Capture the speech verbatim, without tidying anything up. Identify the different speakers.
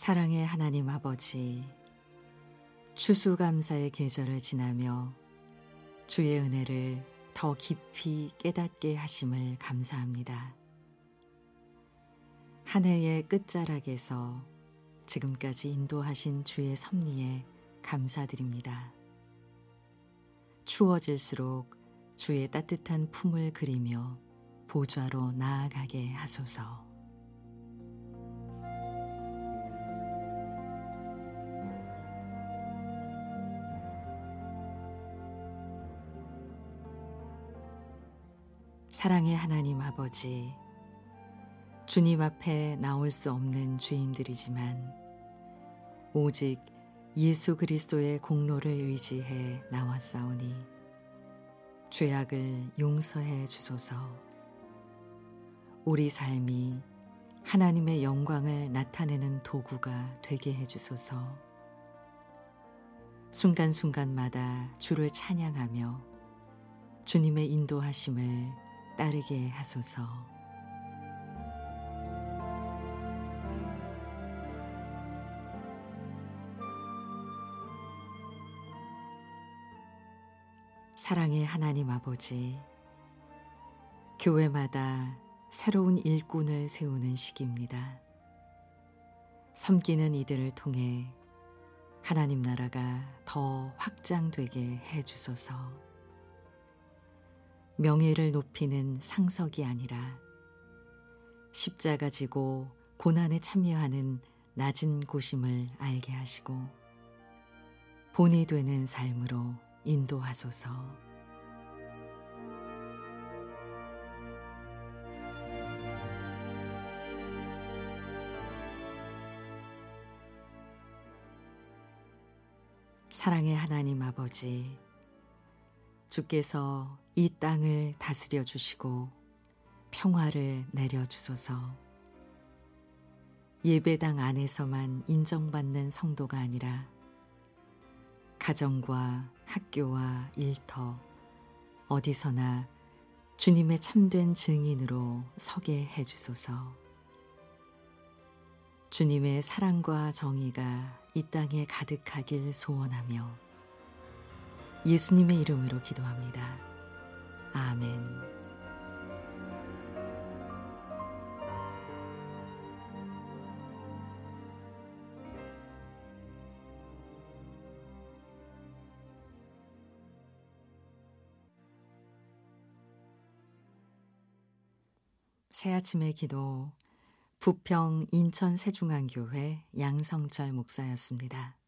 Speaker 1: 사랑의 하나님 아버지, 추수감사의 계절을 지나며 주의 은혜를 더 깊이 깨닫게 하심을 감사합니다. 한 해의 끝자락에서 지금까지 인도하신 주의 섭리에 감사드립니다. 추워질수록 주의 따뜻한 품을 그리며 보좌로 나아가게 하소서. 사랑의 하나님 아버지, 주님 앞에 나올 수 없는 죄인들이지만 오직 예수 그리스도의 공로를 의지해 나왔사오니 죄악을 용서해 주소서. 우리 삶이 하나님의 영광을 나타내는 도구가 되게 해 주소서. 순간순간마다 주를 찬양하며 주님의 인도하심을 따르게 하소서. 사랑의 하나님 아버지, 교회마다 새로운 일꾼을 세우는 시기입니다. 섬기는 이들을 통해 하나님 나라가 더 확장되게 해 주소서. 명예를 높이는 상석이 아니라 십자가 지고 고난에 참여하는 낮은 곳임을 알게 하시고 본이 되는 삶으로 인도하소서. 사랑의 하나님 아버지, 주께서 이 땅을 다스려 주시고 평화를 내려 주소서. 예배당 안에서만 인정받는 성도가 아니라 가정과 학교와 일터 어디서나 주님의 참된 증인으로 서게 해 주소서. 주님의 사랑과 정의가 이 땅에 가득하길 소원하며 예수님의 이름으로 기도합니다. 아멘. 새아침의 기도, 부평 인천 세중앙교회 양성철 목사였습니다.